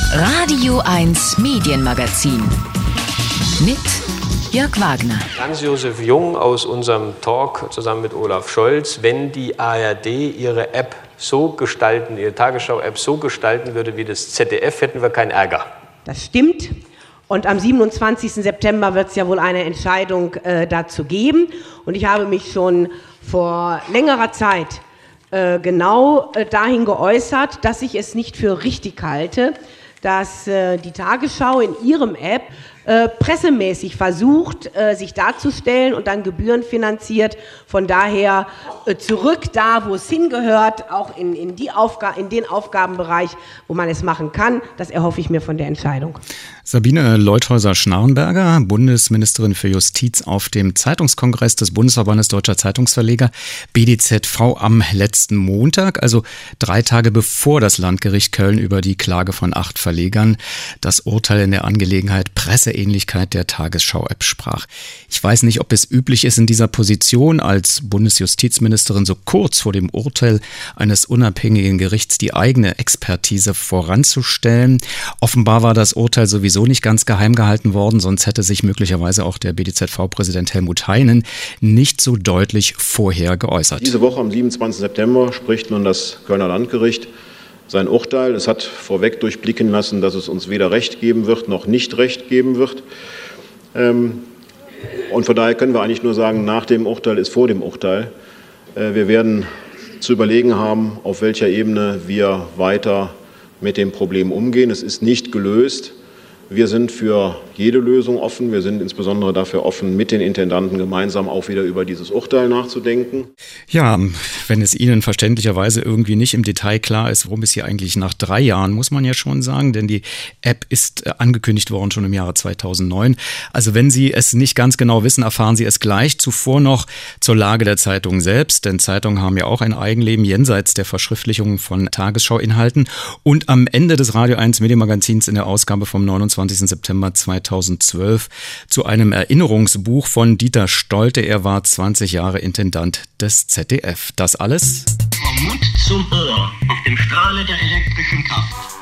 Radio 1 Medienmagazin mit Jörg Wagner. Hans-Josef Jung aus unserem Talk zusammen mit Olaf Scholz: Wenn die ARD ihre App so gestalten, ihre Tagesschau-App so gestalten würde wie das ZDF, hätten wir keinen Ärger. Das stimmt. Und am 27. September wird es ja wohl eine Entscheidung dazu geben. Und ich habe mich schon vor längerer Zeit genau dahin geäußert, dass ich es nicht für richtig halte, dass die Tagesschau in ihrem App pressemäßig versucht, sich darzustellen und dann gebührenfinanziert. Von daher zurück da, wo es hingehört, auch in den Aufgabenbereich, wo man es machen kann. Das erhoffe ich mir von der Entscheidung. Sabine Leuthäuser-Schnarrenberger, Bundesministerin für Justiz auf dem Zeitungskongress des Bundesverbandes Deutscher Zeitungsverleger BDZV am letzten Montag, also 3 Tage bevor das Landgericht Köln über die Klage von 8 Verlegern das Urteil in der Angelegenheit Presseähnlichkeit der Tagesschau-App sprach. Ich weiß nicht, ob es üblich ist, in dieser Position als Bundesjustizministerin so kurz vor dem Urteil eines unabhängigen Gerichts die eigene Expertise voranzustellen. Offenbar war das Urteil sowieso nicht ganz geheim gehalten worden, sonst hätte sich möglicherweise auch der BDZV-Präsident Helmut Heinen nicht so deutlich vorher geäußert. Diese Woche am 27. September spricht nun das Kölner Landgericht sein Urteil. Es hat vorweg durchblicken lassen, dass es uns weder Recht geben wird, noch nicht Recht geben wird. Und von daher können wir eigentlich nur sagen, nach dem Urteil ist vor dem Urteil. Wir werden zu überlegen haben, auf welcher Ebene wir weiter mit dem Problem umgehen. Es ist nicht gelöst. Wir sind für jede Lösung offen. Wir sind insbesondere dafür offen, mit den Intendanten gemeinsam auch wieder über dieses Urteil nachzudenken. Ja, wenn es Ihnen verständlicherweise irgendwie nicht im Detail klar ist, worum es hier eigentlich nach 3 Jahren, muss man ja schon sagen, denn die App ist angekündigt worden schon im Jahre 2009. Also wenn Sie es nicht ganz genau wissen, erfahren Sie es gleich. Zuvor noch zur Lage der Zeitung selbst, denn Zeitungen haben ja auch ein Eigenleben jenseits der Verschriftlichung von Tagesschau-Inhalten. Und am Ende des Radio 1 Medienmagazins in der Ausgabe vom 29. September 2012 zu einem Erinnerungsbuch von Dieter Stolte. Er war 20 Jahre Intendant des ZDF. Das alles Vom Mund zum Ohr auf dem Strahle der elektrischen Kraft.